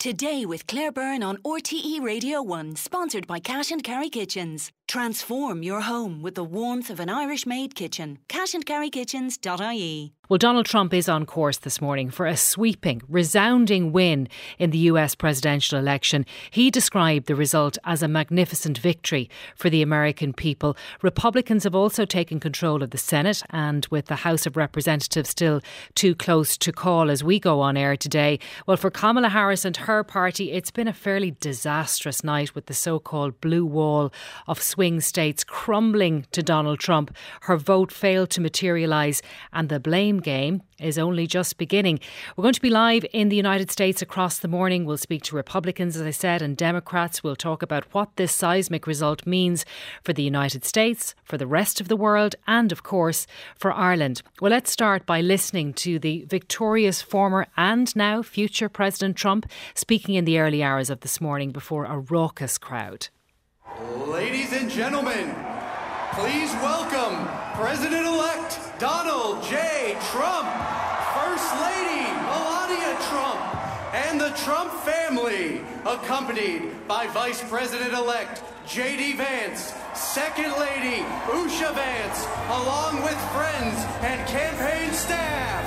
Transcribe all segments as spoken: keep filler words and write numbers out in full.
Today with Claire Byrne on R T E Radio one, sponsored by Cash and Carry Kitchens. Transform your home with the warmth of an Irish-made kitchen. cash and carry kitchens dot I E. Well, Donald Trump is on course this morning for a sweeping, resounding win in the U S presidential election. He described the result as a magnificent victory for the American people. Republicans have also taken control of the Senate, and with the House of Representatives still too close to call as we go on air today, well, for Kamala Harris and her party, it's been a fairly disastrous night with the so-called blue wall of swing states crumbling to Donald Trump. Her vote failed to materialise, and the blame game is only just beginning. We're going to be live in the United States across the morning. We'll speak to Republicans, as I said, and Democrats. We'll talk about what this seismic result means for the United States, for the rest of the world, and of course for Ireland. Well, let's start by listening to the victorious former and now future President Trump speaking in the early hours of this morning before a raucous crowd. Ladies and gentlemen, please welcome President-elect Donald J. Trump, First Lady Melania Trump, and the Trump family, accompanied by Vice President-elect J D Vance, Second Lady Usha Vance, along with friends and campaign staff.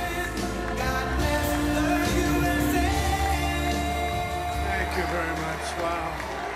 Thank you very much. Wow.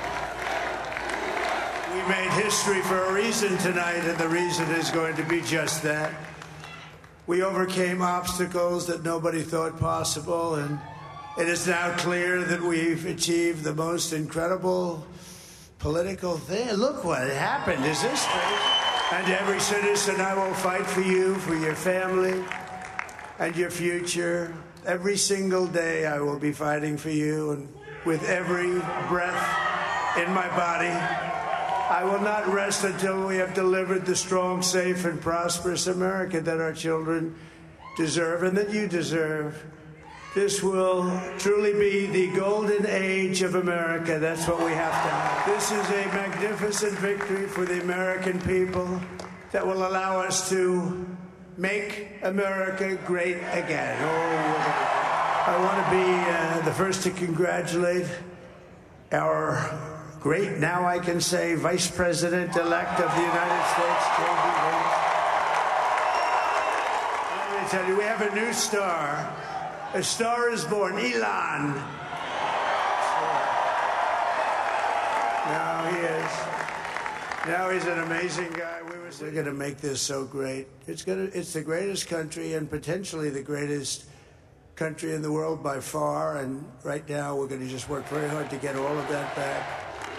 We made history for a reason tonight, and the reason is going to be just that. We overcame obstacles that nobody thought possible, and it is now clear that we've achieved the most incredible political thing. Look what happened. Is this crazy? And every citizen, I will fight for you, for your family, and your future. Every single day I will be fighting for you, and with every breath in my body, I will not rest until we have delivered the strong, safe, and prosperous America that our children deserve and that you deserve. This will truly be the golden age of America. That's what we have to have. This is a magnificent victory for the American people that will allow us to make America great again. Oh, I want to be uh, the first to congratulate our great, now I can say, Vice President-elect of the United States, J D Vance. Let me tell you, we have a new star. A star is born, Elon. Now he is. Now he's an amazing guy. We were We're going to make this so great. It's going to. It's the greatest country and potentially the greatest country in the world by far. And right now, we're going to just work very hard to get all of that back.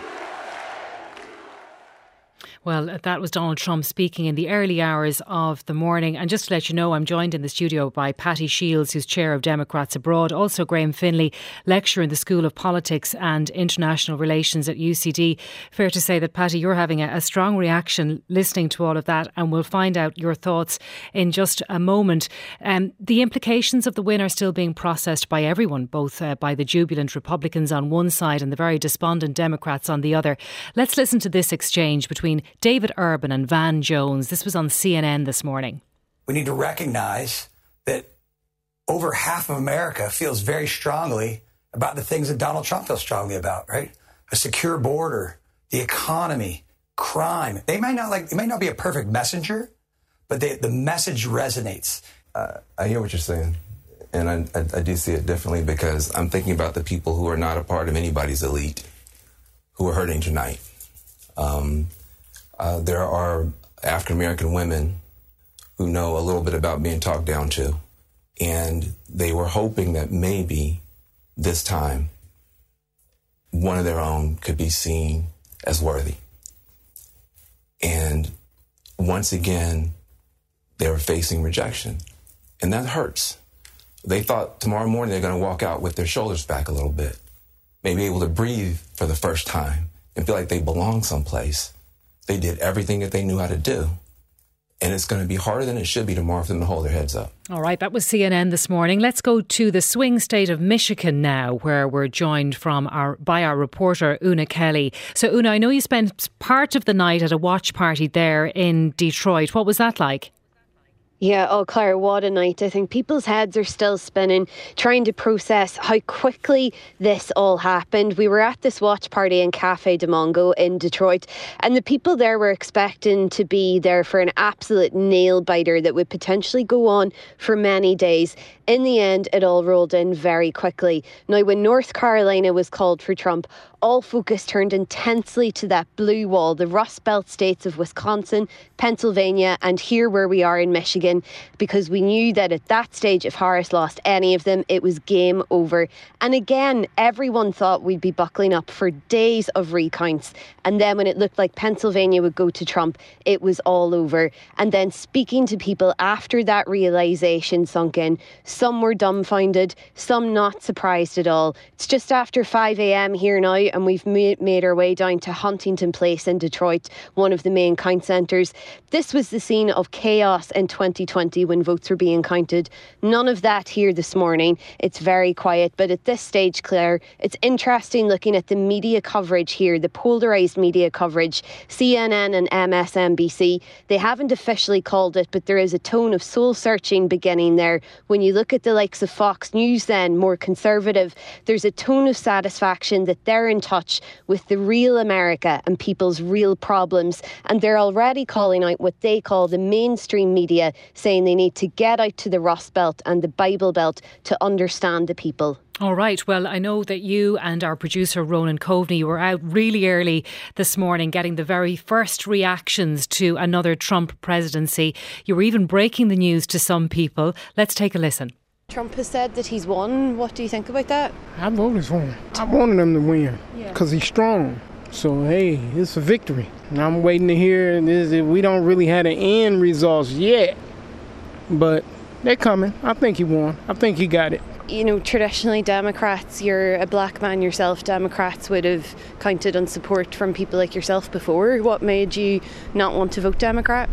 Well, that was Donald Trump speaking in the early hours of the morning. And just to let you know, I'm joined in the studio by Patty Shields, who's chair of Democrats Abroad. Also Graham Finlay, lecturer in the School of Politics and International Relations at U C D. Fair to say that, Patty, you're having a, a strong reaction listening to all of that, and we'll find out your thoughts in just a moment. Um, the implications of the win are still being processed by everyone, both uh, by the jubilant Republicans on one side and the very despondent Democrats on the other. Let's listen to this exchange between David Urban and Van Jones. This was on C N N this morning. We need to recognize that over half of America feels very strongly about the things that Donald Trump feels strongly about, right? A secure border, the economy, crime. They might not like, it might not be a perfect messenger, but they, the message resonates. Uh, I hear what you're saying, and I, I, I do see it differently because I'm thinking about the people who are not a part of anybody's elite who are hurting tonight. Um, Uh, there are African-American women who know a little bit about being talked down to, and they were hoping that maybe this time one of their own could be seen as worthy. And once again, they were facing rejection, and that hurts. They thought tomorrow morning they're going to walk out with their shoulders back a little bit, maybe able to breathe for the first time and feel like they belong someplace. They did everything that they knew how to do. And it's going to be harder than it should be tomorrow for them to hold their heads up. All right, that was C N N this morning. Let's go to the swing state of Michigan now, where we're joined from our by our reporter, Una Kelly. So, Una, I know you spent part of the night at a watch party there in Detroit. What was that like? Yeah, oh Claire, what a night. I think people's heads are still spinning, trying to process how quickly this all happened. We were at this watch party in Cafe de Mongo in Detroit, and the people there were expecting to be there for an absolute nail-biter that would potentially go on for many days. In the end, it all rolled in very quickly. Now, when North Carolina was called for Trump, all focus turned intensely to that blue wall, the Rust Belt states of Wisconsin, Pennsylvania, and here where we are in Michigan, because we knew that at that stage, if Harris lost any of them, it was game over. And again, everyone thought we'd be buckling up for days of recounts. And then when it looked like Pennsylvania would go to Trump, it was all over. And then speaking to people after that realisation sunk in, some were dumbfounded, some not surprised at all. It's just after five a.m. here now, and we've made our way down to Huntington Place in Detroit, one of the main count centres. This was the scene of chaos in twenty twenty when votes were being counted. None of that here this morning. It's very quiet, but at this stage, Claire, it's interesting looking at the media coverage here, the polarised media coverage. C N N and M S N B C, they haven't officially called it, but there is a tone of soul-searching beginning there. When you look at the likes of Fox News then, more conservative, there's a tone of satisfaction that they're in touch with the real America and people's real problems, and they're already calling out what they call the mainstream media, saying they need to get out to the Rust Belt and the Bible Belt to understand the people. All right. Well, I know that you and our producer, Ronan Coveney, were out really early this morning getting the very first reactions to another Trump presidency. You were even breaking the news to some people. Let's take a listen. Trump has said that he's won. What do you think about that? I voted for him. I wanted him to win because yeah. he's strong. So, hey, it's a victory. And I'm waiting to hear this. We don't really have the end results yet, but they're coming. I think he won. I think he got it. You know, traditionally Democrats, you're a black man yourself, Democrats would have counted on support from people like yourself before. What made you not want to vote Democrat?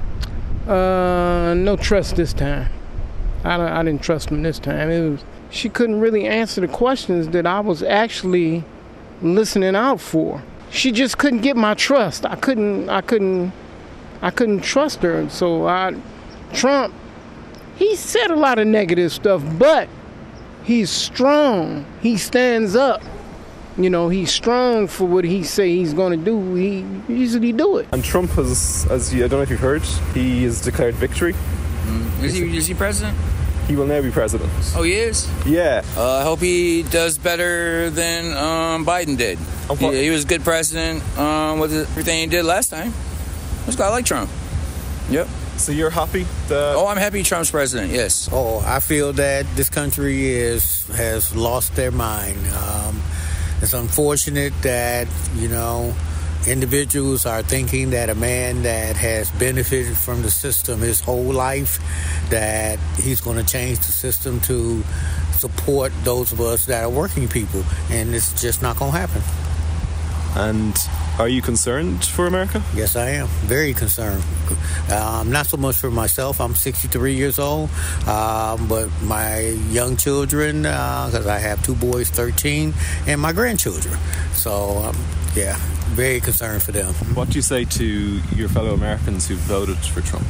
Uh, no trust this time. I, I didn't trust him this time. It was, she couldn't really answer the questions that I was actually listening out for. She just couldn't get my trust. I couldn't, I couldn't, I couldn't trust her. So I, Trump, he said a lot of negative stuff, but he's strong. He stands up. You know, he's strong for what he say he's going to do. He usually do it. And Trump has, as you, I don't know if you've heard, he has declared victory. Mm. Is he is he president? He will now be president. Oh, he is? Yeah. Uh, I hope he does better than um, Biden did. He, he was a good president um, with everything he did last time. This guy like Trump. Yep. So you're happy that... Oh, I'm happy Trump's president, yes. Oh, I feel that this country is has lost their mind. Um, it's unfortunate that, you know, individuals are thinking that a man that has benefited from the system his whole life, that he's going to change the system to support those of us that are working people. And it's just not going to happen. And are you concerned for America? Yes, I am. Very concerned. Um, not so much for myself. I'm sixty-three years old. Um, but my young children, because uh, I have two boys, thirteen, and my grandchildren. So, um, yeah, very concerned for them. What do you say to your fellow Americans who voted for Trump?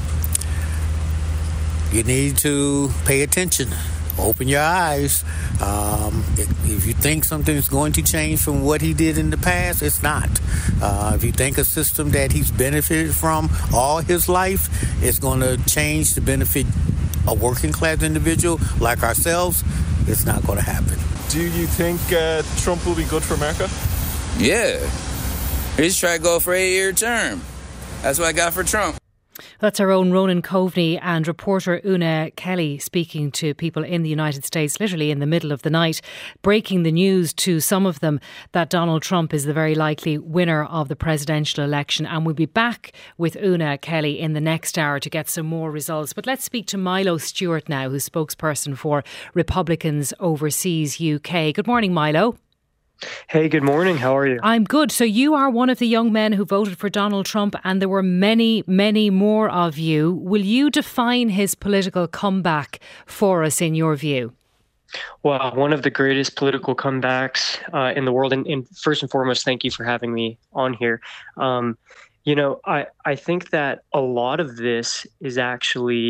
You need to pay attention. Open your eyes. Um, if you think something's going to change from what he did in the past, it's not. Uh, if you think a system that he's benefited from all his life is going to change to benefit a working class individual like ourselves, it's not going to happen. Do you think uh, Trump will be good for America? Yeah. He's trying to go for a eight-year term. That's what I got for Trump. That's our own Ronan Coveney and reporter Una Kelly speaking to people in the United States, literally in the middle of the night, breaking the news to some of them that Donald Trump is the very likely winner of the presidential election. And we'll be back with Una Kelly in the next hour to get some more results. But let's speak to Milo Stewart now, who's spokesperson for Republicans Overseas U K. Good morning, Milo. Hey, good morning. How are you? I'm good. So you are one of the young men who voted for Donald Trump, and there were many, many more of you. Will you define his political comeback for us in your view? Well, one of the greatest political comebacks uh, in the world. And, and first and foremost, thank you for having me on here. Um, you know, I, I think that a lot of this is actually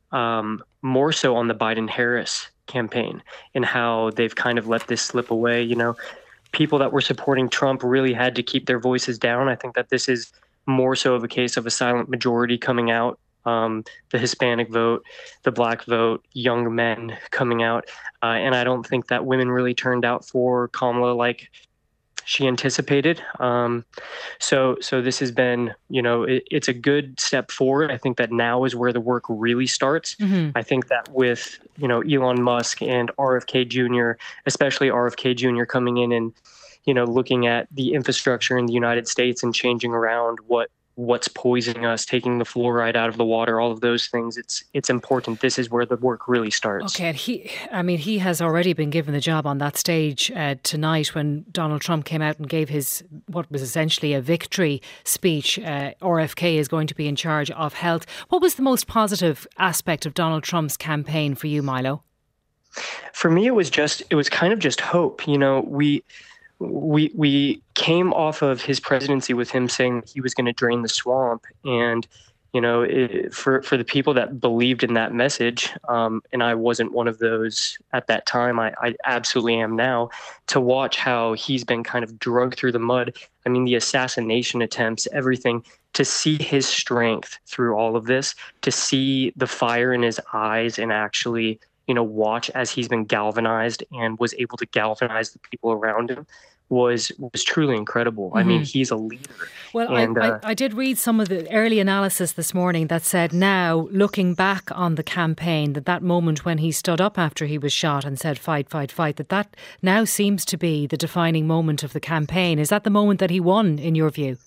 um, more so on the Biden-Harris campaign and how they've kind of let this slip away. You know, people that were supporting Trump really had to keep their voices down. I think that this is more so of a case of a silent majority coming out. Um, the Hispanic vote, the Black vote, young men coming out. Uh, and I don't think that women really turned out for Kamala like she anticipated. Um, so so this has been, you know, it, it's a good step forward. I think that now is where the work really starts. Mm-hmm. I think that with, you know, Elon Musk and R F K Junior, especially R F K Junior coming in and, you know, looking at the infrastructure in the United States and changing around what what's poisoning us, taking the fluoride out of the water, all of those things. It's it's important. This is where the work really starts. Okay, and he, I mean, he has already been given the job on that stage uh, tonight when Donald Trump came out and gave his, what was essentially a victory speech. Uh, R F K is going to be in charge of health. What was the most positive aspect of Donald Trump's campaign for you, Milo? For me, it was just, it was kind of just hope. You know, we... We we came off of his presidency with him saying he was going to drain the swamp, and you know, it, for for the people that believed in that message, um, and I wasn't one of those at that time. I, I absolutely am now. To watch how he's been kind of dragged through the mud. I mean, the assassination attempts, everything. To see his strength through all of this, to see the fire in his eyes, and actually, you know, watch as he's been galvanized and was able to galvanize the people around him was was truly incredible. Mm-hmm. I mean, he's a leader. Well, and, I, uh, I, I did read some of the early analysis this morning that said now, looking back on the campaign, that that moment when he stood up after he was shot and said, fight, fight, fight, that that now seems to be the defining moment of the campaign. Is that the moment that he won, in your view?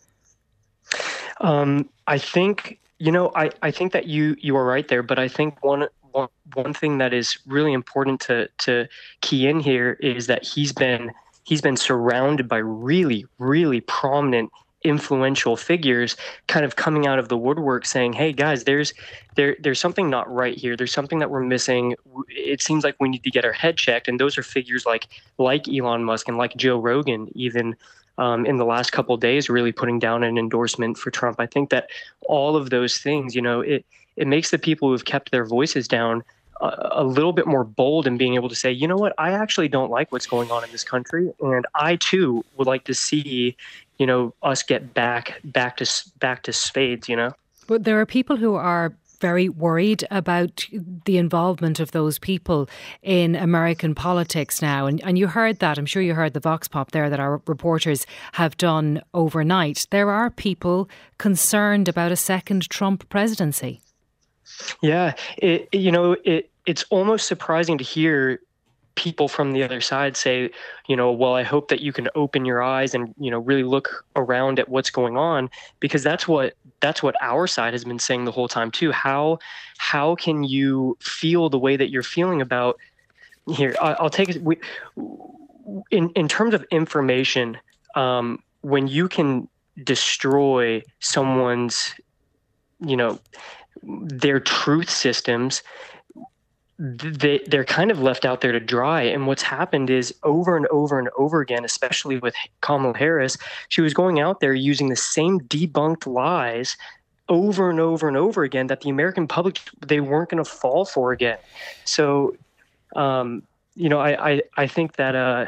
Um, I think, you know, I, I think that you, you are right there, but I think one One, one thing that is really important to to key in here is that he's been he's been surrounded by really, really prominent, influential figures kind of coming out of the woodwork saying, hey guys, there's there there's something not right here. There's something that we're missing. It seems like we need to get our head checked. And those are figures like like Elon Musk and like Joe Rogan, even um, in the last couple of days, really putting down an endorsement for Trump. I think that all of those things, you know, it it makes the people who have kept their voices down a, a little bit more bold in being able to say, you know what, I actually don't like what's going on in this country. And I, too, would like to see, you know, us get back back to back to spades, you know. But there are people who are very worried about the involvement of those people in American politics now. And, and you heard that, I'm sure you heard the Vox Pop there that our reporters have done overnight. There are people concerned about a second Trump presidency. Yeah, it, you know, it, it's almost surprising to hear people from the other side say, you know, well, I hope that you can open your eyes and, you know, really look around at what's going on, because that's what that's what our side has been saying the whole time too. How how can you feel the way that you're feeling about here? I, I'll take it. We, in in terms of information, um, when you can destroy someone's, you know, their truth systems, they, they're kind of left out there to dry. And what's happened is over and over and over again, especially with Kamala Harris, she was going out there using the same debunked lies over and over and over again that the American public, they weren't going to fall for again. So, um, you know, I, I, I think that, uh,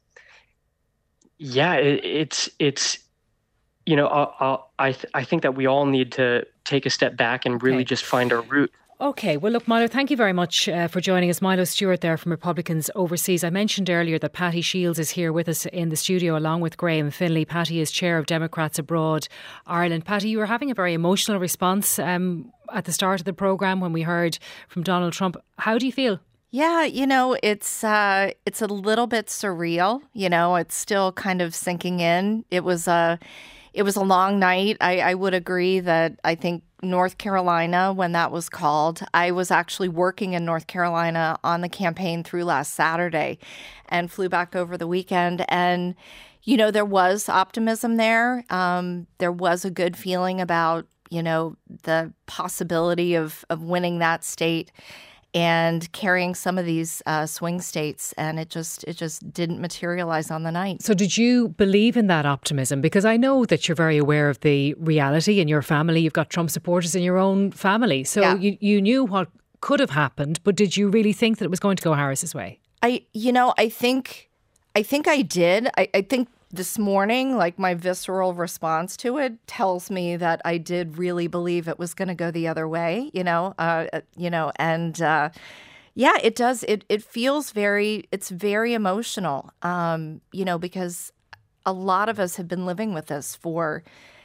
yeah, it, it's, it's, you know, I'll, I'll, I, th- I think that we all need to take a step back and really okay. just find our root. Okay, well look, Milo, thank you very much uh, for joining us. Milo Stewart there from Republicans Overseas. I mentioned earlier that Patty Shields is here with us in the studio along with Graham Finlay. Patty is chair of Democrats Abroad Ireland. Patty, you were having a very emotional response um, at the start of the programme when we heard from Donald Trump. How do you feel? Yeah, you know, it's uh, it's a little bit surreal. You know, it's still kind of sinking in. It was a, it was a long night. I, I would agree that I think North Carolina, when that was called, I was actually working in North Carolina on the campaign through last Saturday and flew back over the weekend. And, you know, there was optimism there. Um, there was a good feeling about, you know, the possibility of, of winning that state and carrying some of these uh, swing states, and it just it just didn't materialize on the night. So did you believe in that optimism? Because I know that you're very aware of the reality in your family. You've got Trump supporters in your own family. So yeah. you, you knew what could have happened, but did you really think that it was going to go Harris's way? I, you know, I think, I think I did. I, I think this morning, like my visceral response to it tells me that I did really believe it was going to go the other way, you know, uh, you know, and uh, yeah, it does. It it feels very, it's very emotional, um, you know, because a lot of us have been living with this for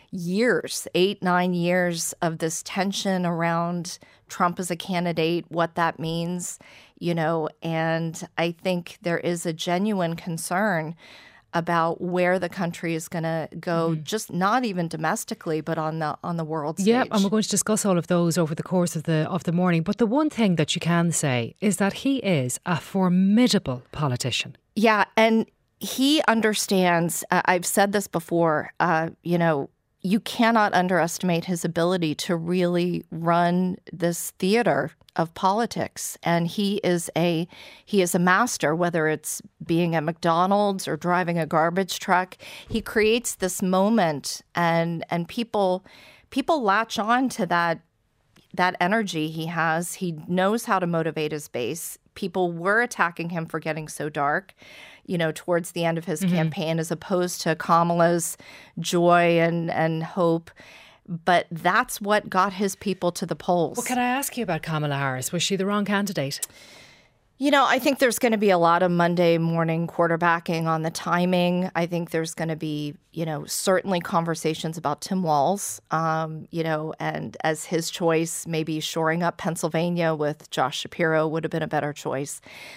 years, eight, nine years of this tension around Trump as a candidate, what that means, you know, and I think there is a genuine concern about where the country is going to go, mm-hmm. just not even domestically, but on the on the world stage. Yeah, and we're going to discuss all of those over the course of the of the morning. But the one thing that you can say is that he is a formidable politician. Yeah, and he understands. Uh, I've said this before. Uh, you know, you cannot underestimate his ability to really run this theater of politics, and he is a he is a master. Whether it's being at McDonald's or driving a garbage truck, he creates this moment, and and people people latch on to that that energy he has. He knows how to motivate his base. People were attacking him for getting so dark, you know, towards the end of his mm-hmm. campaign, as opposed to Kamala's joy and and hope. But that's what got his people to the polls. Well, can I ask you about Kamala Harris? Was she the wrong candidate? You know, I think there's going to be a lot of Monday morning quarterbacking on the timing. I think there's going to be, you know, certainly conversations about Tim Walz, um, you know, and as his choice, maybe shoring up Pennsylvania with Josh Shapiro would have been a better choice.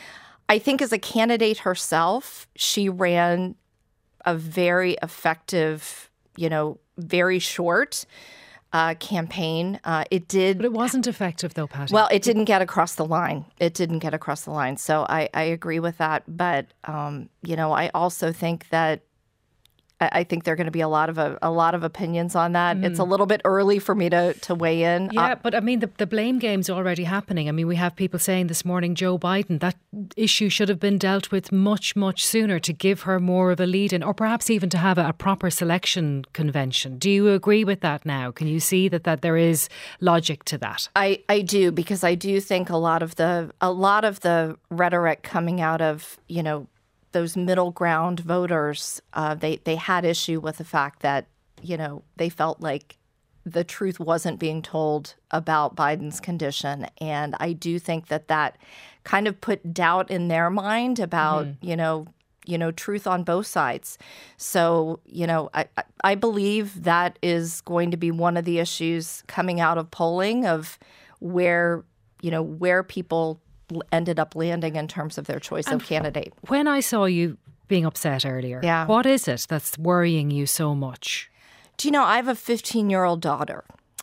I think as a candidate herself, she ran a very effective, you know, very short uh, campaign. Uh, it did. But it wasn't effective, though, Patty. Well, it didn't get across the line. It didn't get across the line. So I, I agree with that. But, um, you know, I also think that I think there are going to be a lot of a, a lot of opinions on that. Mm. It's a little bit early for me to, to weigh in. Yeah, uh, but I mean, the, the blame game's already happening. I mean, we have people saying this morning, Joe Biden, that issue should have been dealt with much, much sooner to give her more of a lead in, or perhaps even to have a, a proper selection convention. Do you agree with that now? Can you see that, that there is logic to that? I, I do, because I do think a lot of the a lot of the rhetoric coming out of, you know, those middle ground voters, uh, they, they had issue with the fact that, you know, they felt like the truth wasn't being told about Biden's condition. And I do think that that kind of put doubt in their mind about, mm-hmm. you know, you know, truth on both sides. So, you know, I, I believe that is going to be one of the issues coming out of polling of where, you know, where people ended up landing in terms of their choice and of candidate. When I saw you being upset earlier, yeah. what is it that's worrying you so much? Do you know, I have a fifteen-year-old daughter.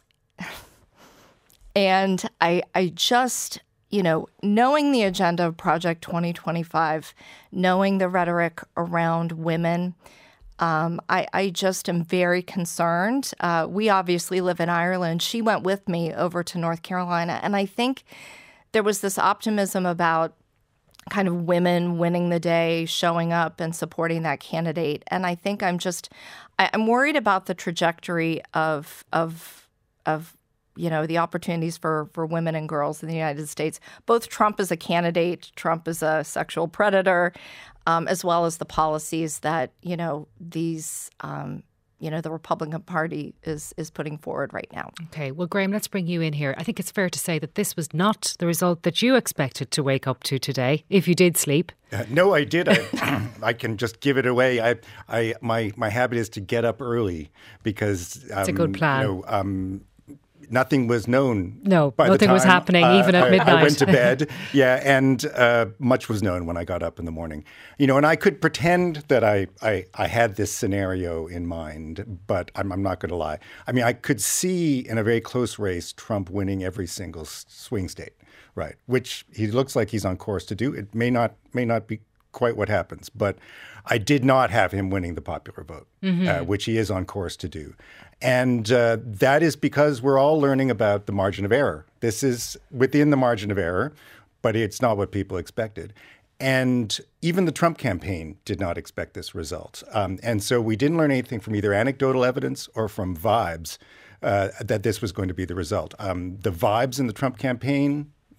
And I I just, you know, knowing the agenda of Project twenty twenty-five, knowing the rhetoric around women, um, I, I just am very concerned. Uh, we obviously live in Ireland. She went with me over to North Carolina. And I think there was this optimism about kind of women winning the day, showing up and supporting that candidate. And I think I'm just, I, I'm worried about the trajectory of, of, of, you know, the opportunities for, for women and girls in the United States. Both Trump as a candidate, Trump as a sexual predator, um, as well as the policies that, you know, these, um, you know, the Republican Party is is putting forward right now. Okay. Well, Graham, let's bring you in here. I think it's fair to say that this was not the result that you expected to wake up to today, if you did sleep. Uh, no, I did. I, I can just give it away. I, I, my, my habit is to get up early because um, it's a good plan. You know, um, nothing was known. No, by nothing the time, was happening, uh, even at I, midnight. I went to bed, yeah, and uh, much was known when I got up in the morning. You know, and I could pretend that I, I, I had this scenario in mind, but I'm, I'm not going to lie. I mean, I could see in a very close race Trump winning every single swing state, right, which he looks like he's on course to do. It may not may not be quite what happens, but I did not have him winning the popular vote, mm-hmm. uh, which he is on course to do. And uh, that is because we're all learning about the margin of error. This is within the margin of error, but it's not what people expected. And even the Trump campaign did not expect this result. Um, and so we didn't learn anything from either anecdotal evidence or from vibes uh, that this was going to be the result. Um, the vibes in the Trump campaign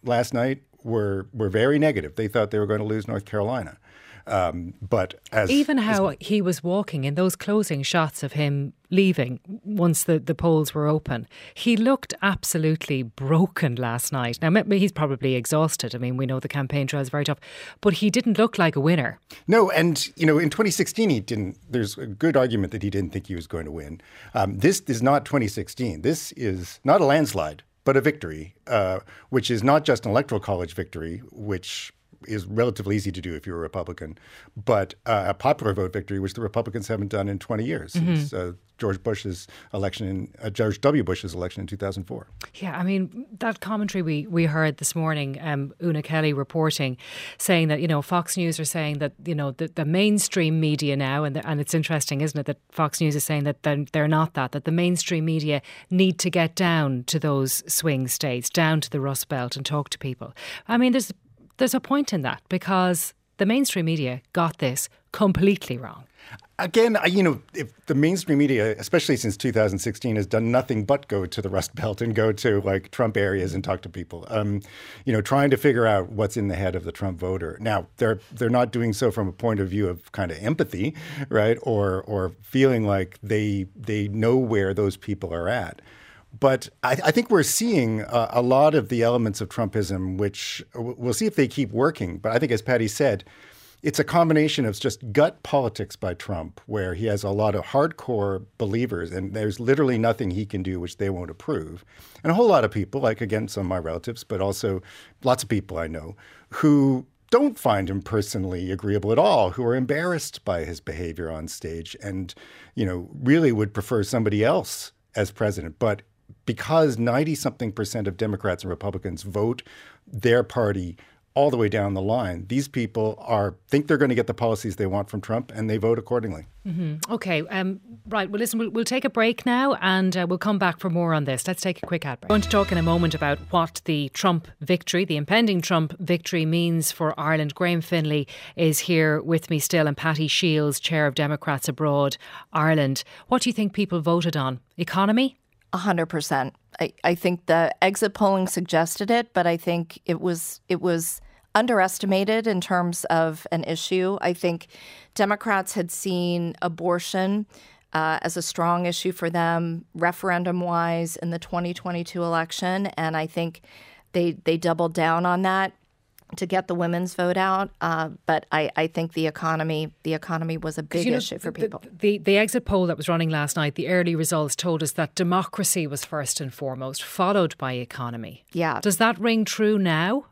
last night were were very negative. They thought they were going to lose North Carolina. Um, but as even how as, he was walking in those closing shots of him leaving once the, the polls were open, he looked absolutely broken last night. Now, he's probably exhausted. I mean, we know the campaign trail is very tough, but he didn't look like a winner. No, and, you know, in twenty sixteen, he didn't, there's a good argument that he didn't think he was going to win. Um, this is not twenty sixteen. This is not a landslide, but a victory, uh, which is not just an electoral college victory, which is relatively easy to do if you're a Republican, but uh, a popular vote victory, which the Republicans haven't done in twenty years mm-hmm. since uh, George Bush's election, in, uh, George W. Bush's election in two thousand four. Yeah, I mean, that commentary we, we heard this morning, um, Una Kelly reporting, saying that, you know, Fox News are saying that, you know, the, the mainstream media now, and the, and it's interesting, isn't it, that Fox News is saying that they're, they're not that, that the mainstream media need to get down to those swing states, down to the Rust Belt and talk to people. I mean, there's There's a point in that because the mainstream media got this completely wrong. Again, you know, if the mainstream media, especially since two thousand sixteen, has done nothing but go to the Rust Belt and go to like Trump areas and talk to people, um, you know, trying to figure out what's in the head of the Trump voter. Now, they're they're not doing so from a point of view of kind of empathy, right, or or feeling like they they know where those people are at. But I, I think we're seeing uh, a lot of the elements of Trumpism, which we'll see if they keep working. But I think, as Patty said, it's a combination of just gut politics by Trump, where he has a lot of hardcore believers, and there's literally nothing he can do which they won't approve. And a whole lot of people, like, again, some of my relatives, but also lots of people I know, who don't find him personally agreeable at all, who are embarrassed by his behavior on stage and, you know, really would prefer somebody else as president. But because ninety-something percent of Democrats and Republicans vote their party all the way down the line, these people are think they're going to get the policies they want from Trump, and they vote accordingly. Mm-hmm. Okay, um, right. Well, listen, we'll, we'll take a break now, and uh, we'll come back for more on this. Let's take a quick ad break. We're going to talk in a moment about what the Trump victory, the impending Trump victory, means for Ireland. Graham Finlay is here with me still, and Patty Shields, Chair of Democrats Abroad Ireland. What do you think people voted on? Economy? A hundred percent. I, I think the exit polling suggested it, but I think it was it was underestimated in terms of an issue. I think Democrats had seen abortion uh, as a strong issue for them, referendum-wise, in the twenty twenty-two election, and I think they they doubled down on that to get the women's vote out. Uh, but I, I think the economy the economy was a big you know, issue for the, people. The, the exit poll that was running last night, the early results told us that democracy was first and foremost, followed by economy. Yeah. Does that ring true now?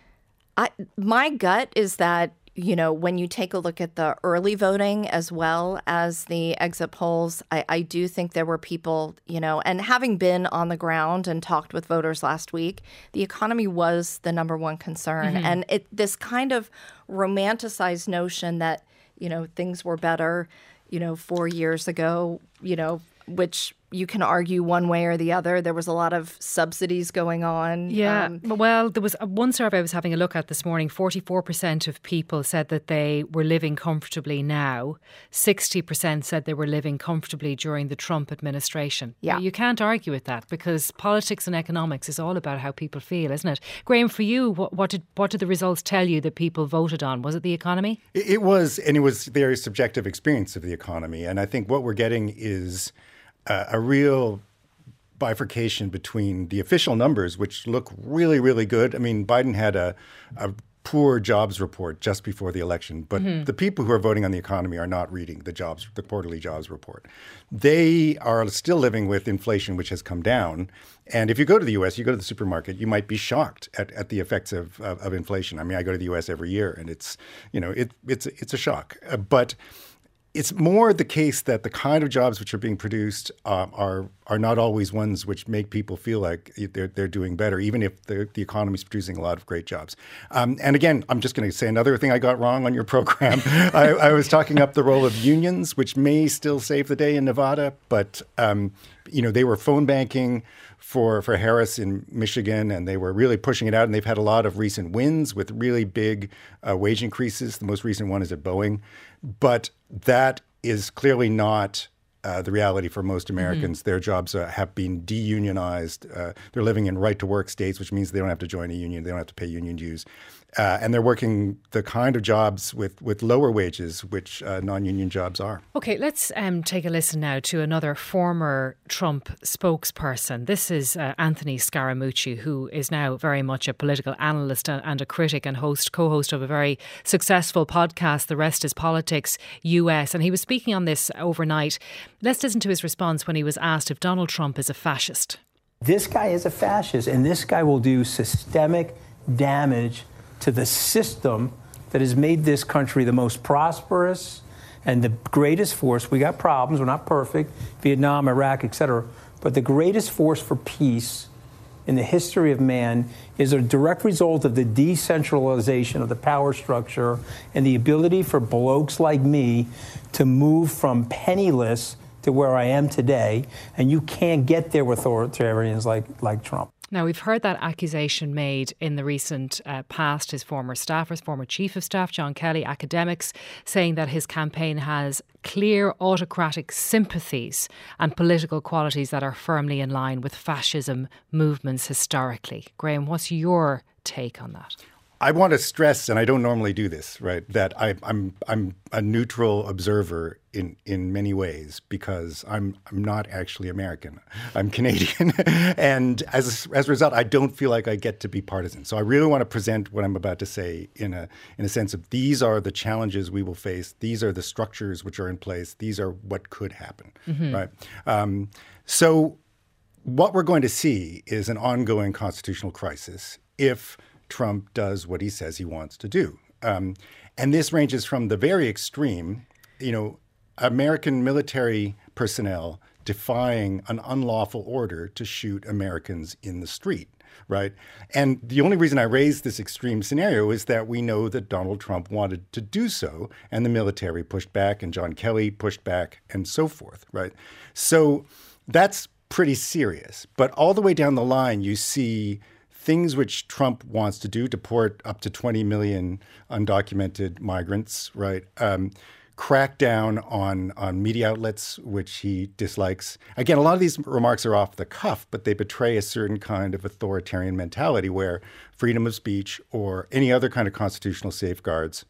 I, my gut is that, you know, when you take a look at the early voting as well as the exit polls, I, I do think there were people, you know, and having been on the ground and talked with voters last week, the economy was the number one concern. Mm-hmm. And it this kind of romanticized notion that, you know, things were better, you know, four years ago, you know, which you can argue one way or the other. There was a lot of subsidies going on. Yeah. Um, well, there was one survey I was having a look at this morning. forty-four percent of people said that they were living comfortably now. sixty percent said they were living comfortably during the Trump administration. Yeah. You can't argue with that because politics and economics is all about how people feel, isn't it? Graham, for you, what, what did what did the results tell you that people voted on? Was it the economy? It, it was, and it was their subjective experience of the economy. And I think what we're getting is Uh, a real bifurcation between the official numbers, which look really, really good. I mean, Biden had a, a poor jobs report just before the election, but mm-hmm. the people who are voting on the economy are not reading the jobs, the quarterly jobs report. They are still living with inflation, which has come down. And if you go to the U S, you go to the supermarket, you might be shocked at, at the effects of, of, of inflation. I mean, I go to the U S every year, and it's, you know, it, it's it's a shock. Uh, but it's more the case that the kind of jobs which are being produced uh, are are not always ones which make people feel like they're they're doing better, even if the, the economy is producing a lot of great jobs. Um, and again, I'm just going to say another thing I got wrong on your program. I, I was talking up the role of unions, which may still save the day in Nevada, but um, you know, they were phone banking for for Harris in Michigan, and they were really pushing it out. And they've had a lot of recent wins with really big uh, wage increases. The most recent one is at Boeing. But that is clearly not uh, the reality for most Americans. Mm-hmm. Their jobs uh, have been deunionized. Uh, they're living in right-to-work states, which means they don't have to join a union. They don't have to pay union dues. Uh, and they're working the kind of jobs with, with lower wages, which uh, non-union jobs are. OK, let's um, take a listen now to another former Trump spokesperson. This is uh, Anthony Scaramucci, who is now very much a political analyst and a critic and host, co-host of a very successful podcast, The Rest is Politics U S. And he was speaking on this overnight. Let's listen to his response when he was asked if Donald Trump is a fascist. This guy is a fascist, and this guy will do systemic damage to the system that has made this country the most prosperous and the greatest force. We got problems. We're not perfect. Vietnam, Iraq, et cetera. But the greatest force for peace in the history of man is a direct result of the decentralization of the power structure and the ability for blokes like me to move from penniless to where I am today. And you can't get there with authoritarians like, like Trump. Now, we've heard that accusation made in the recent uh, past. His former staffers, former chief of staff, John Kelly, academics, saying that his campaign has clear autocratic sympathies and political qualities that are firmly in line with fascism movements historically. Graham, what's your take on that? I want to stress, and I don't normally do this, right, that I, I'm I'm a neutral observer in, in many ways because I'm I'm not actually American. I'm Canadian, and as as a result, I don't feel like I get to be partisan. So I really want to present what I'm about to say in a in a sense of these are the challenges we will face. These are the structures which are in place. These are what could happen, mm-hmm. right? Um, so what we're going to see is an ongoing constitutional crisis if Trump does what he says he wants to do. Um, and this ranges from the very extreme, you know, American military personnel defying an unlawful order to shoot Americans in the street, right? And the only reason I raise this extreme scenario is that we know that Donald Trump wanted to do so, and the military pushed back, and John Kelly pushed back, and so forth, right? So that's pretty serious. But all the way down the line, you see things which Trump wants to do, deport up to twenty million undocumented migrants, right? Um, crack down on, on media outlets, which he dislikes. Again, a lot of these remarks are off the cuff, but they betray a certain kind of authoritarian mentality where freedom of speech or any other kind of constitutional safeguards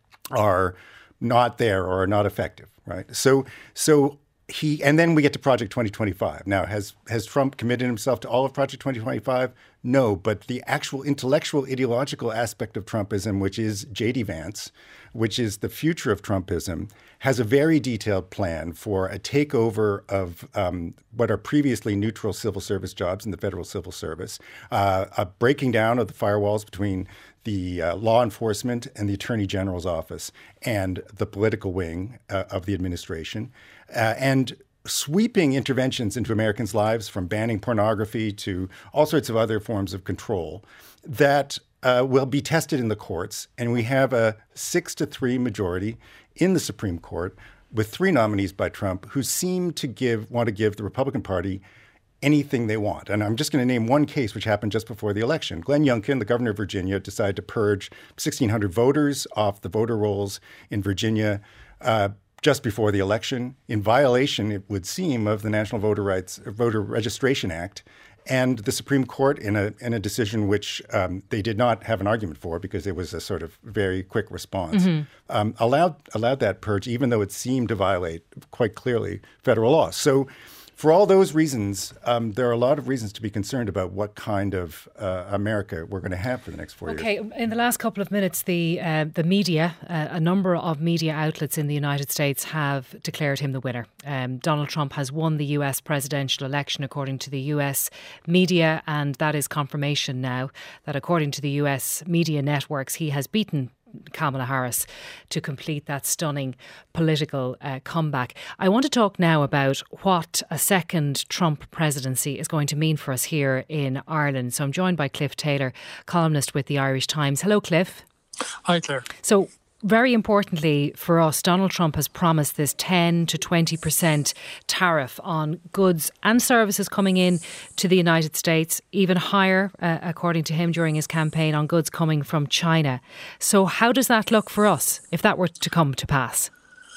are not there or are not effective, right? So, so he, and then we get to Project twenty twenty-five. Now, has has Trump committed himself to all of Project twenty twenty-five? No, but the actual intellectual, ideological aspect of Trumpism, which is J D Vance, which is the future of Trumpism, has a very detailed plan for a takeover of um, what are previously neutral civil service jobs in the federal civil service, uh, a breaking down of the firewalls between the uh, law enforcement and the attorney general's office and the political wing uh, of the administration, uh, and sweeping interventions into Americans' lives, from banning pornography to all sorts of other forms of control that uh, will be tested in the courts. And we have a six to three majority in the Supreme Court with three nominees by Trump who seem to give want to give the Republican Party anything they want. And I'm just going to name one case which happened just before the election. Glenn Youngkin, the governor of Virginia, decided to purge sixteen hundred voters off the voter rolls in Virginia uh, just before the election, in violation, it would seem, of the National Voter Rights Voter Registration Act. And the Supreme Court, in a in a decision which um, they did not have an argument for because it was a sort of very quick response, mm-hmm. um, allowed allowed that purge, even though it seemed to violate quite clearly federal law. So for all those reasons, um, there are a lot of reasons to be concerned about what kind of uh, America we're going to have for the next four okay, years. Okay, in the last couple of minutes, the uh, the media, uh, a number of media outlets in the United States have declared him the winner. Um, Donald Trump has won the U S presidential election according to the U S media, and that is confirmation now that according to the U S media networks, he has beaten Kamala Harris to complete that stunning political uh, comeback. I want to talk now about what a second Trump presidency is going to mean for us here in Ireland. So I'm joined by Cliff Taylor, columnist with the Irish Times. Hello, Cliff. Hi, Claire. So very importantly for us, Donald Trump has promised this ten to twenty percent tariff on goods and services coming in to the United States, even higher, uh, according to him, during his campaign, on goods coming from China. So how does that look for us if that were to come to pass?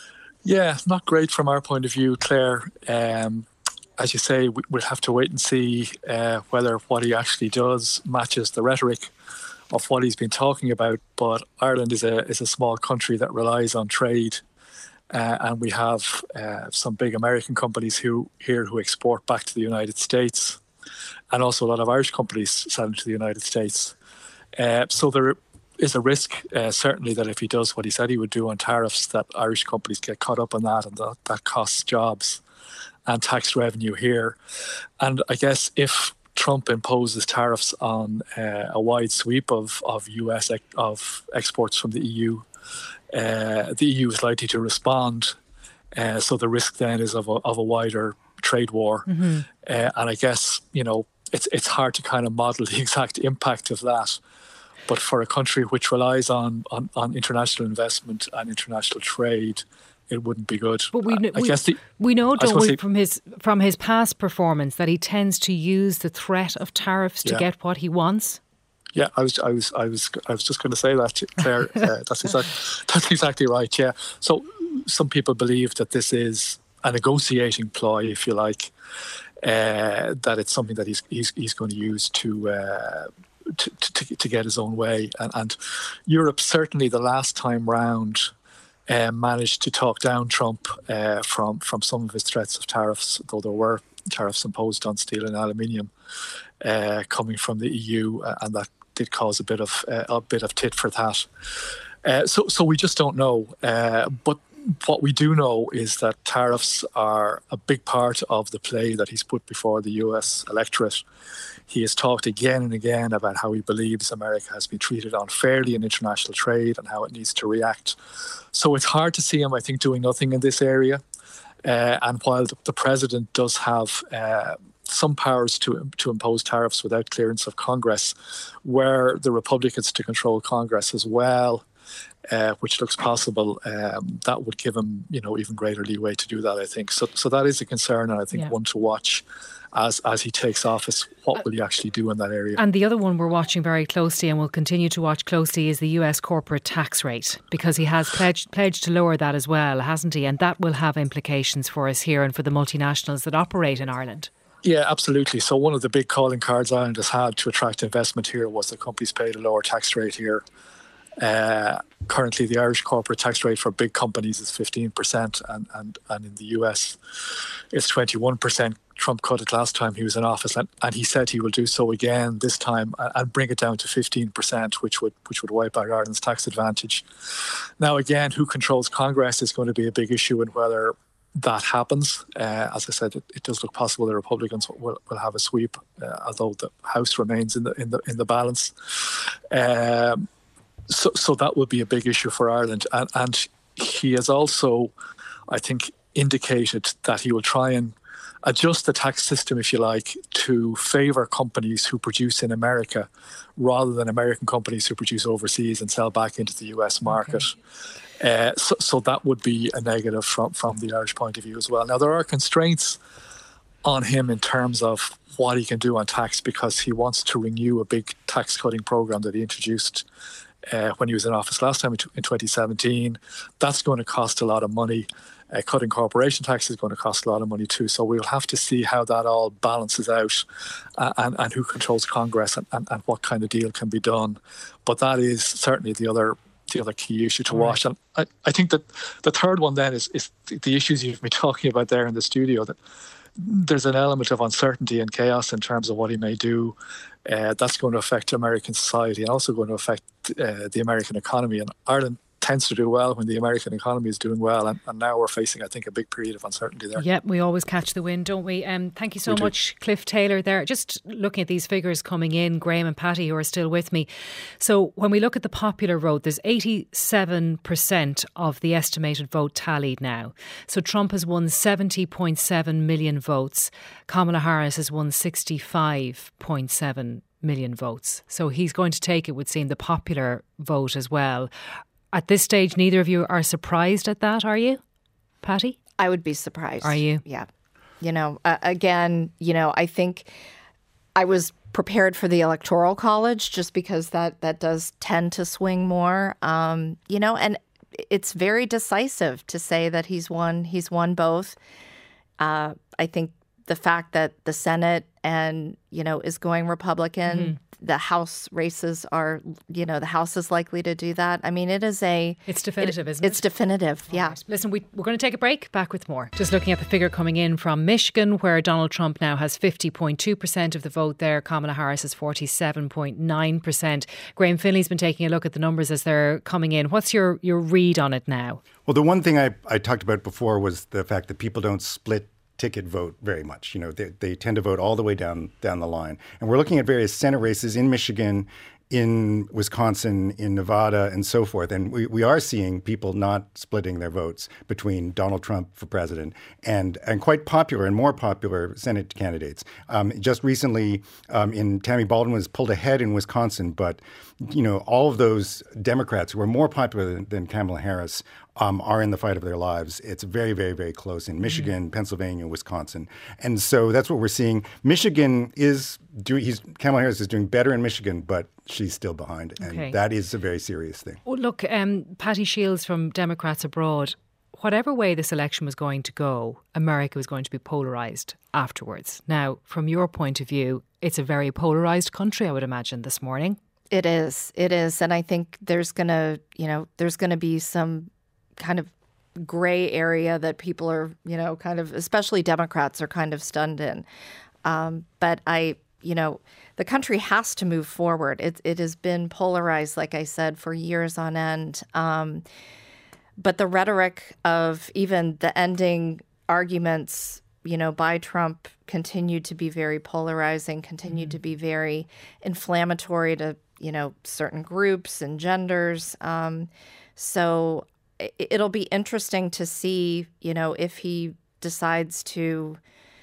Yeah, not great from our point of view, Claire. Um, as you say, we, we'll have to wait and see uh, whether what he actually does matches the rhetoric of what he's been talking about. But Ireland is a is a small country that relies on trade, uh, and we have uh, some big American companies who here who export back to the United States, and also a lot of Irish companies selling to the United States. Uh, so there is a risk, uh, certainly, that if he does what he said he would do on tariffs, that Irish companies get caught up on that, and that, that costs jobs and tax revenue here. And I guess if Trump imposes tariffs on uh, a wide sweep of, of U S ex- of exports from the E U, uh, the E U is likely to respond. Uh, so the risk then is of a, of a wider trade war. Mm-hmm. Uh, and I guess, you know, it's it's hard to kind of model the exact impact of that. But for a country which relies on, on, on international investment and international trade, it wouldn't be good. But we, I, I we, guess the, we know, don't we, he, from his from his past performance, that he tends to use the threat of tariffs to yeah. get what he wants. Yeah, I was, I was, I was, I was just going to say that, Claire. uh, that's exactly that's exactly right. Yeah. So some people believe that this is a negotiating ploy, if you like, uh, that it's something that he's he's he's going to use to. Uh, To, to, to get his own way. And, and Europe, certainly the last time round, uh, managed to talk down Trump uh, from, from some of his threats of tariffs, though there were tariffs imposed on steel and aluminium uh, coming from the E U, uh, and that did cause a bit of uh, a bit of tit for tat. Uh, so, so we just don't know. Uh, but what we do know is that tariffs are a big part of the play that he's put before the U S electorate. He has talked again and again about how he believes America has been treated unfairly in international trade and how it needs to react. So it's hard to see him, I think, doing nothing in this area. Uh, and while the, the president does have uh, some powers to to impose tariffs without clearance of Congress, were the Republicans to control Congress as well, Uh, which looks possible, um, that would give him, you know, even greater leeway to do that, I think. So so that is a concern, and I think yeah. one to watch as as he takes office. What will he actually do in that area? And the other one we're watching very closely and will continue to watch closely is the U S corporate tax rate, because he has pledged, pledged to lower that as well, hasn't he? And that will have implications for us here and for the multinationals that operate in Ireland. Yeah, absolutely. So one of the big calling cards Ireland has had to attract investment here was that companies paid a lower tax rate here. Uh, currently, the Irish corporate tax rate for big companies is fifteen percent, and, and, and in the U S it's twenty-one percent. Trump cut it last time he was in office, and, and he said he will do so again this time and, and bring it down to fifteen percent, which would which would wipe out Ireland's tax advantage. Now, again, who controls Congress is going to be a big issue in whether that happens. Uh, as I said, it, it does look possible the Republicans will, will have a sweep, uh, although the House remains in the in the in the balance. Um, So, so that would be a big issue for Ireland. And, and he has also, I think, indicated that he will try and adjust the tax system, if you like, to favour companies who produce in America rather than American companies who produce overseas and sell back into the U S market. Okay. Uh, so, so that would be a negative from, from the Irish point of view as well. Now, there are constraints on him in terms of what he can do on tax, because he wants to renew a big tax-cutting programme that he introduced Uh, when he was in office last time in twenty seventeen. That's going to cost a lot of money. Uh, cutting corporation tax is going to cost a lot of money too. So we'll have to see how that all balances out, uh, and, and who controls Congress, and, and, and what kind of deal can be done. But that is certainly the other the other key issue to watch. And I, I think that the third one then is, is the issues you've been talking about there in the studio, that there's an element of uncertainty and chaos in terms of what he may do. Uh, that's going to affect American society and also going to affect uh, the American economy. And Ireland tends to do well when the American economy is doing well. And, and now we're facing, I think, a big period of uncertainty there. Yeah, we always catch the wind, don't we? Um, thank you so much, Cliff Taylor there. Just looking at these figures coming in, Graham and Patty, who are still with me. So when we look at the popular vote, there's eighty-seven percent of the estimated vote tallied now. So Trump has won seventy point seven million votes. Kamala Harris has won sixty-five point seven million votes. So he's going to take, it would seem, the popular vote as well. At this stage, neither of you are surprised at that, are you, Patty? I would be surprised. Are you? Yeah. You know, uh, again, you know, I think I was prepared for the Electoral College just because that, that does tend to swing more, um, you know, and it's very decisive to say that he's won. He's won both. Uh, I think the fact that the Senate and, you know, is going Republican, mm-hmm. the House races are, you know, the House is likely to do that. I mean, it is a... It's definitive, it, isn't it? It's definitive, All yeah. Right. Listen, we, we're going to take a break. Back with more. Just looking at the figure coming in from Michigan, where Donald Trump now has fifty point two percent of the vote there. Kamala Harris has forty-seven point nine percent. Graham Finley's been taking a look at the numbers as they're coming in. What's your, your read on it now? Well, the one thing I, I talked about before was the fact that people don't split ticket vote very much. You know, they, they tend to vote all the way down down the line. And we're looking at various Senate races in Michigan, in Wisconsin, in Nevada, and so forth. And we, we are seeing people not splitting their votes between Donald Trump for president and, and quite popular and more popular Senate candidates. Um, just recently, um, in Tammy Baldwin was pulled ahead in Wisconsin, but you know, all of those Democrats who are more popular than, than Kamala Harris um, are in the fight of their lives. It's very, very, very close in Michigan, mm-hmm. Pennsylvania, Wisconsin. And so that's what we're seeing. Michigan is doing, he's, Kamala Harris is doing better in Michigan, but she's still behind. And okay. that is a very serious thing. Well, look, um, Patty Shields from Democrats Abroad, whatever way this election was going to go, America was going to be polarised afterwards. Now, from your point of view, it's a very polarised country, I would imagine, this morning. It is. It is. And I think there's going to, you know, there's going to be some kind of gray area that people are, you know, kind of, especially Democrats are kind of stunned in. Um, but I, you know, the country has to move forward. It, it has been polarized, like I said, for years on end. Um, but the rhetoric of even the ending arguments, you know, by Trump continued to be very polarizing, continued mm-hmm. to be very inflammatory to, you know, certain groups and genders. Um, so it, it'll be interesting to see, you know, if he decides to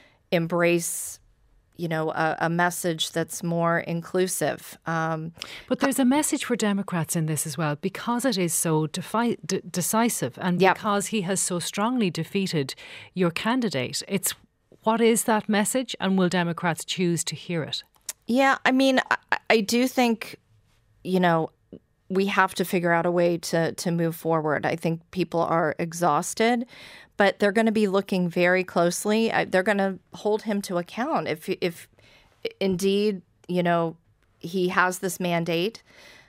embrace, you know, a, a message that's more inclusive. Um, but there's a message for Democrats in this as well, because it is so defi- d- decisive and yep. because he has so strongly defeated your candidate. It's what is that message, and will Democrats choose to hear it? Yeah, I mean, I, I do think, you know, we have to figure out a way to to move forward. I think people are exhausted, but they're going to be looking very closely. They're going to hold him to account if if indeed, you know, he has this mandate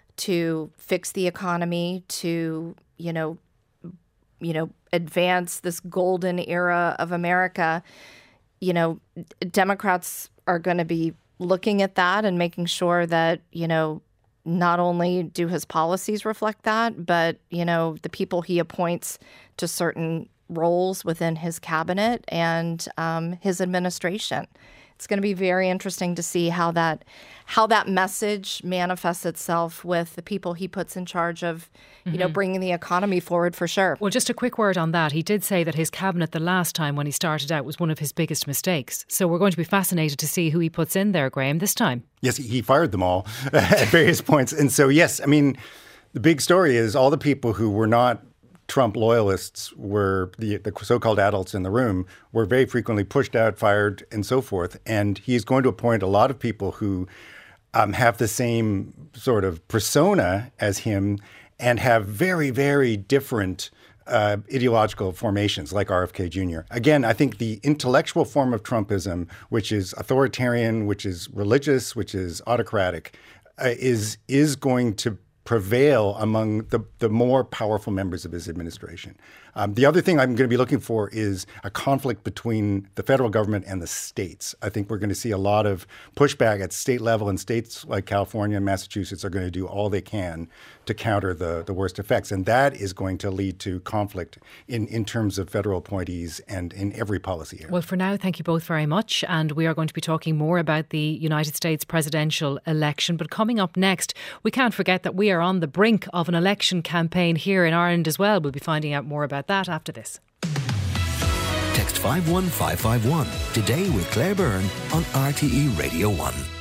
to fix the economy, to, you know, you know, advance this golden era of America. You know, Democrats are going to be looking at that and making sure that, you know, not only do his policies reflect that, but, you know, the people he appoints to certain roles within his cabinet and um, his administration. It's going to be very interesting to see how that how that message manifests itself with the people he puts in charge of, you mm-hmm. know, bringing the economy forward for sure. Well, just a quick word on that. He did say that his cabinet the last time when he started out was one of his biggest mistakes. So we're going to be fascinated to see who he puts in there, Graham, this time. Yes, he fired them all at various points. And so, yes, I mean, the big story is all the people who were not Trump loyalists were the, the so-called adults in the room were very frequently pushed out, fired, and so forth. And he's going to appoint a lot of people who um, have the same sort of persona as him and have very, very different uh, ideological formations like R F K Junior Again, I think the intellectual form of Trumpism, which is authoritarian, which is religious, which is autocratic, uh, is is going to prevail among the, the more powerful members of his administration. Um, the other thing I'm going to be looking for is a conflict between the federal government and the states. I think we're going to see a lot of pushback at state level, and states like California and Massachusetts are going to do all they can to counter the, the worst effects. And that is going to lead to conflict in, in terms of federal appointees and in every policy area. Well, for now, thank you both very much. And we are going to be talking more about the United States presidential election. But coming up next, we can't forget that we are on the brink of an election campaign here in Ireland as well. We'll be finding out more about that after this. Text five one five five one today with Claire Byrne on R T E Radio one.